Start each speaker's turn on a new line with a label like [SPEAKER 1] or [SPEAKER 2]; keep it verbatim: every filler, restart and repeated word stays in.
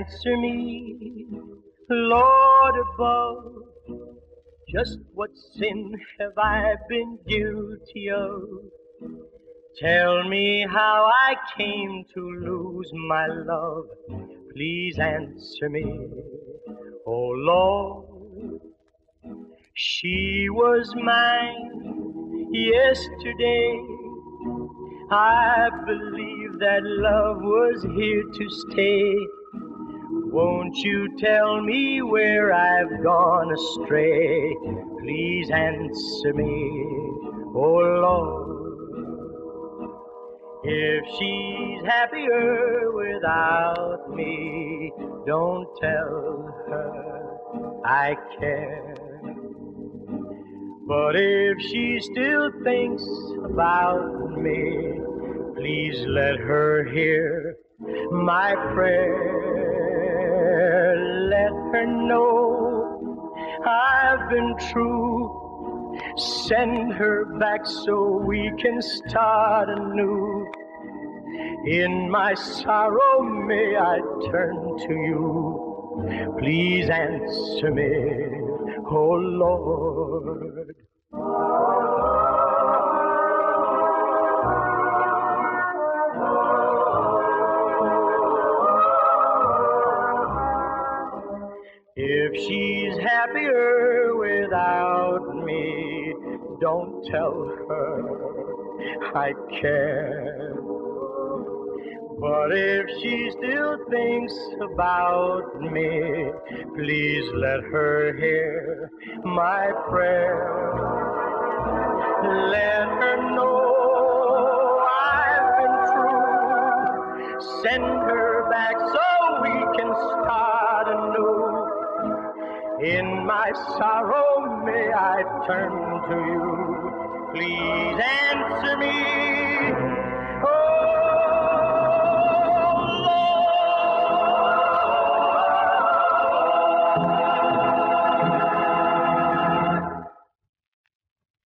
[SPEAKER 1] answer me, Lord above. Just what sin have I been guilty of? Tell me how I came to lose my love. Please answer me, oh Lord. She was mine yesterday. I believe that love was here to stay. Won't you tell me where I've gone astray? Please answer me, oh Lord. If she's happier without me, don't tell her I care. But if she still thinks about me, please let her hear my prayer. Let her know I've been true. Send her back so we can start anew. In my sorrow may I turn to you. Please answer me, oh Lord. If she's happier without me, don't tell her I care. But if she still thinks about me, please let her hear my prayer. Let her know I've been true. Send her back so we can start anew. In my sorrow may I turn to you. Please answer me.